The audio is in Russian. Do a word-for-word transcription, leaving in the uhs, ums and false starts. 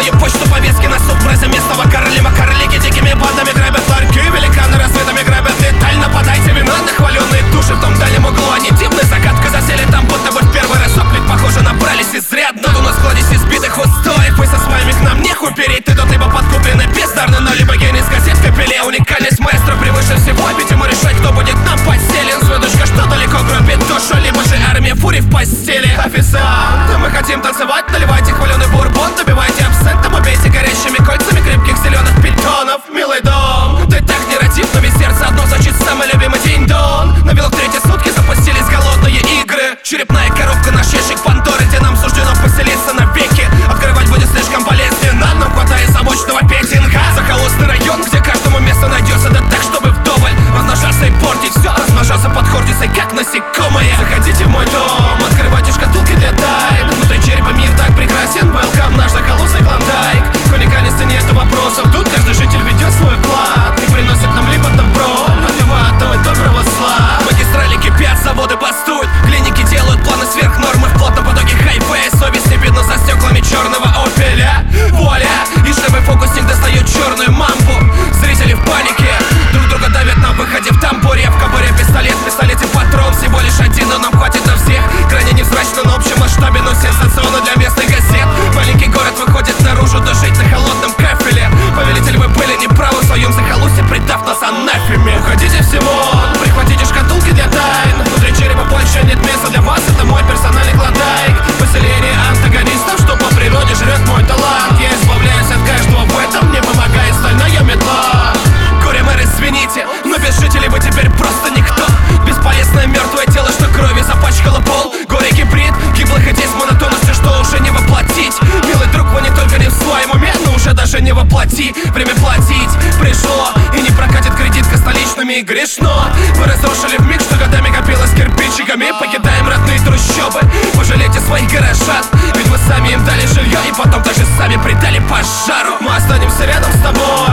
мою почту, повестки на суд. Бразя местного Карлима, карлики дикими бандами грабят ларьки, великаны рассветами грабят деталь. Нападайте, вина на хваленные души в том дальнем углу. Они дивной загадкой засели там, будто бы в первый разок. Ведь похоже набрались изрядно. Тут у нас кладезь избитых устоев. Вы со своими к нам нехуй переть. Ты тут либо подкупленный бездарный, но либо гений с газет в капеле. Уникальность маэстро превыше всего. Видимо решать, кто будет нам постелен. Звездочка, что далеко гробит душу, либо же армия фурий в постели. Официант, мы хотим танцевать. Наливайте хваленый бурбон, добивайте абсентом. Убейте горящими кольцами крепких зеленых питонов. Милый дом, ты так нерадив, но ведь сердце одно зачит самый любимый день-дон. На вилок третьи сутки запустились голодные игры. Черепная коробка, наш ящик Пандоры, где нам суждено поселиться навеки. Открывать будет слишком болезненно, нам хватает замочного петинга. Захолустный район, где каждому место найдется, да так, чтобы вдоволь размножаться и портить все, размножаться под хортицей, как насекомые. Заходите в мой дом, открывайте шкатулки для тайн. Внутри черепа мир так прекрасен, welcome, наш захолустный клондайк. К уникальности нету вопросов, тут каждый житель ведет свой вклад и приносит нам либо добро, либо атомы доброго зла. Магистрали кипят, заводы бастуют, клиники делают планы сверх нормы в плотном потоке хайвея. Совесть не видно за стеклами черного опеля. Воля, и живой фокусник достает черную мамбу. Зрители в панике, друг друга давят на выходе в тамбуре. В кобуре пистолет, в пистолете патрон. Всего лишь один, но нам хватит на всех. Крайне невзрачно на общем масштабе, но сенсационно для местных газет. Маленький город выходит наружу, да жить на холодном кафеле. Повелитель, вы были неправы в своем захолустье, предав нас анафеме. Уходите всего, прихватите шкатулки для тайн. Внутри черепа больше нет места для вас, это мой персональный клондайк. Поселение антагонистов, что по природе жрет мой талант. Я избавляюсь от каждого, в этом мне помогает стальная метла. Горе-мэр, извините, но без жителей вы теперь просто никто. Бесполезное мертвое тело, что кровью запачкало пол. Горе-гибрид, гиблых идей с монотонностью, что уже не воплотить. Милый друг, вы не только не в своем уме, но уже даже не воплоти. Время платить пришло, и не прокатит кредитка столичными, и грешно. Вы разрушили вмиг, что годами копилось кирпичиками. Покидаем родные трущобы, пожалейте своих горожан. Ведь вы сами им дали жилье, и потом даже сами придали пожару. Мы останемся рядом с тобой,